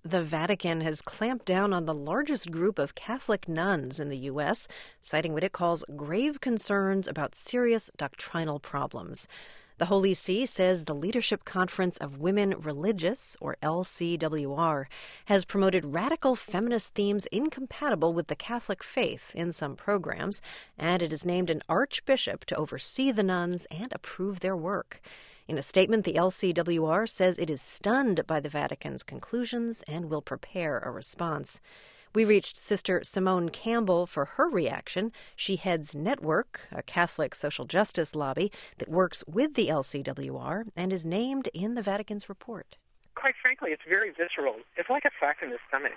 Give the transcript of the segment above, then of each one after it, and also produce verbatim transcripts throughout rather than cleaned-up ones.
The Vatican has clamped down on the largest group of Catholic nuns in the U S, citing what it calls grave concerns about serious doctrinal problems. The Holy See says the Leadership Conference of Women Religious, or L C W R, has promoted radical feminist themes incompatible with the Catholic faith in some programs, and it has named an archbishop to oversee the nuns and approve their work. In a statement, the L C W R says it is stunned by the Vatican's conclusions and will prepare a response. We reached Sister Simone Campbell for her reaction. She heads Network, a Catholic social justice lobby that works with the L C W R and is named in the Vatican's report. Quite frankly, it's very visceral. It's like a sack in the stomach.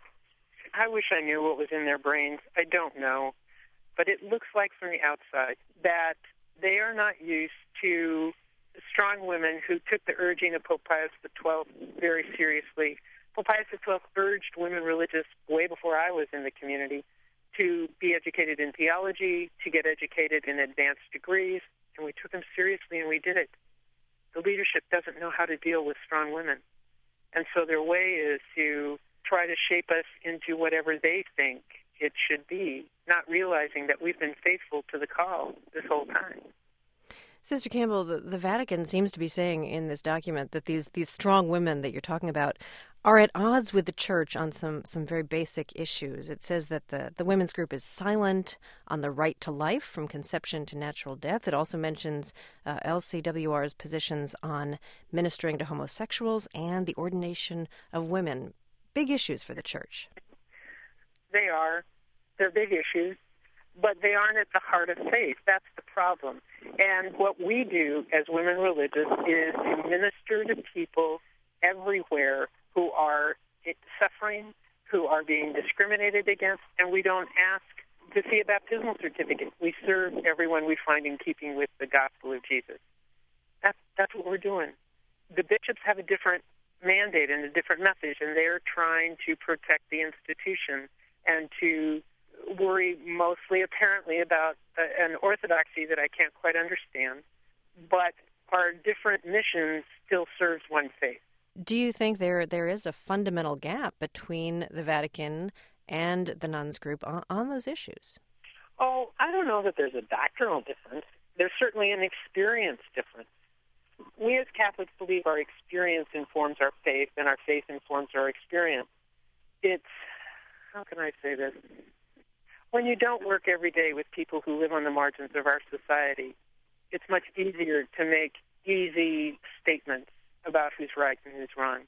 I wish I knew what was in their brains. I don't know. But it looks like from the outside that they are not used to strong women who took the urging of Pope Pius the twelfth very seriously. Pope Pius the twelfth urged women religious way before I was in the community to be educated in theology, to get educated in advanced degrees, and we took them seriously and we did it. The leadership doesn't know how to deal with strong women, and so their way is to try to shape us into whatever they think it should be, not realizing that we've been faithful to the call this whole time. Sister Campbell, the, the Vatican seems to be saying in this document that these these strong women that you're talking about are at odds with the Church on some, some very basic issues. It says that the, the women's group is silent on the right to life from conception to natural death. It also mentions uh, L C W R's positions on ministering to homosexuals and the ordination of women. Big issues for the Church. They are. They're big issues, but they aren't at the heart of faith. That's the problem. And what we do as women religious is to minister to people everywhere who are suffering, who are being discriminated against, and we don't ask to see a baptismal certificate. We serve everyone we find in keeping with the gospel of Jesus. That's, that's what we're doing. The bishops have a different mandate and a different message, and they're trying to protect the institution and to worry mostly, apparently, about uh, an orthodoxy that I can't quite understand. But our different missions still serves one faith. Do you think there there is a fundamental gap between the Vatican and the nuns group on, on those issues? Oh, I don't know that there's a doctrinal difference. There's certainly an experience difference. We as Catholics believe our experience informs our faith, and our faith informs our experience. It's, how can I say this? When you don't work every day with people who live on the margins of our society, it's much easier to make easy statements about who's right and who's wrong.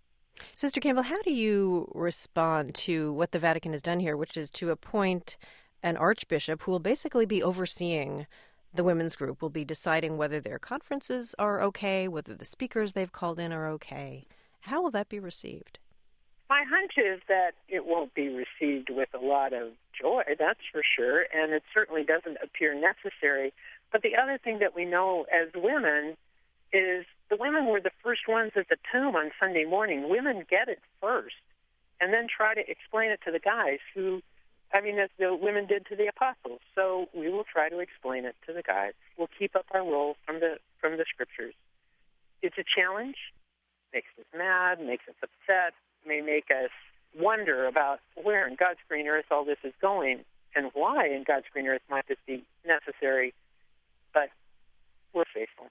Sister Campbell, how do you respond to what the Vatican has done here, which is to appoint an archbishop who will basically be overseeing the women's group, will be deciding whether their conferences are okay, whether the speakers they've called in are okay? How will that be received? My hunch is that it won't be received with a lot of joy, that's for sure, and it certainly doesn't appear necessary. But the other thing that we know as women is the women were the first ones at the tomb on Sunday morning. Women get it first and then try to explain it to the guys who, I mean, as the women did to the apostles. So we will try to explain it to the guys. We'll keep up our role from the from the scriptures. It's a challenge, makes us mad, makes us upset, may make us wonder about where in God's green earth all this is going and why in God's green earth might this be necessary, but we're faithful.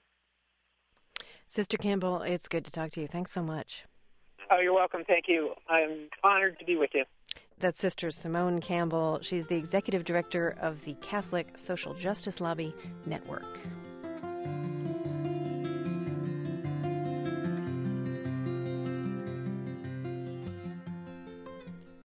Sister Campbell, it's good to talk to you. Thanks so much. Oh, you're welcome. Thank you. I'm honored to be with you. That's Sister Simone Campbell. She's the Executive Director of the Catholic Social Justice Lobby Network.